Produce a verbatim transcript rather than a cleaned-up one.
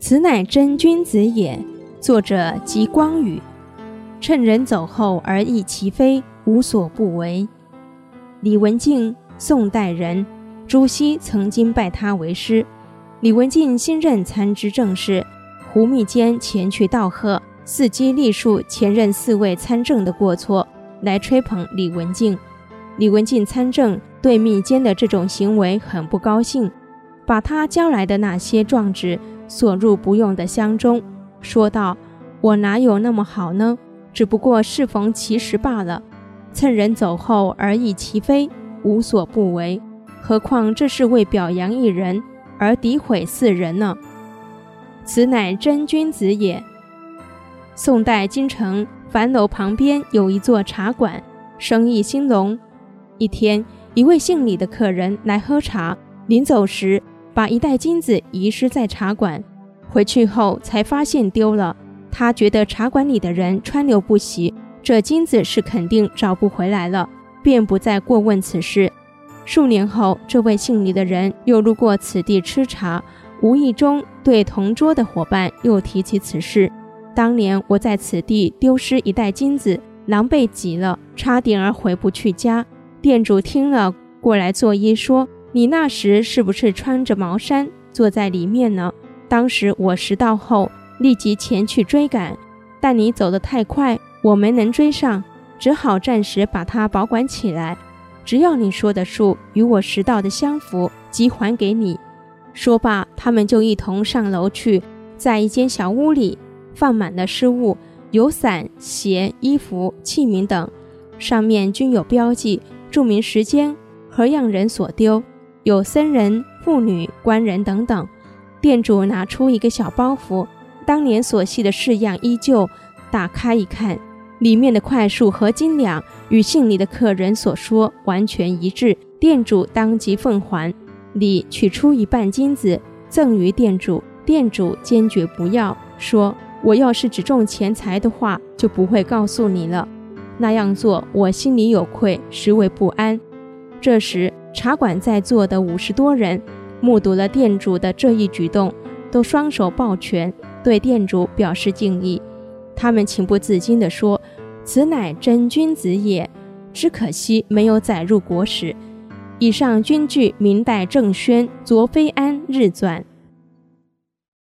此乃真君子也。作者吉光宇。趁人走后而易其非，无所不为。李文静，宋代人，朱熹曾经拜他为师。李文静新任参知政事，胡密坚前去道贺，伺机历述前任四位参政的过错，来吹捧李文静。李文静参政对密坚的这种行为很不高兴，把他交来的那些状纸锁入不用的箱中，说道：我哪有那么好呢？只不过适逢其时罢了。趁人走后而易其非，无所不为。何况这是为表扬一人而诋毁四人呢？此乃真君子也。宋代京城樊楼旁边有一座茶馆，生意兴隆。一天，一位姓李的客人来喝茶，临走时把一袋金子遗失在茶馆，回去后才发现丢了。他觉得茶馆里的人川流不息，这金子是肯定找不回来了，便不再过问此事。数年后，这位姓李的人又路过此地吃茶，无意中对同桌的伙伴又提起此事。当年我在此地丢失一袋金子，狼狈极了，差点儿回不去家。店主听了，过来作揖说：你那时是不是穿着毛衫坐在里面呢？当时我识到后立即前去追赶，但你走得太快，我没能追上，只好暂时把它保管起来。只要你说的数与我识到的相符，即还给你。说罢，他们就一同上楼去，在一间小屋里放满了失物，有伞、鞋、衣服、器皿等，上面均有标记，注明时间、何样人所丢，有僧人、妇女、官人等等。店主拿出一个小包袱，当年所系的式样依旧，打开一看，里面的块数和斤两与姓李的客人所说完全一致，店主当即奉还。李取出一半金子赠于店主，店主坚决不要，说：我要是只重钱财的话，就不会告诉你了，那样做我心里有愧，实为不安。这时茶馆在座的五十多人目睹了店主的这一举动，都双手抱拳，对店主表示敬意。他们情不自禁地说：此乃真君子也，只可惜没有载入国史。以上均据明代郑轩《卓非安日传》。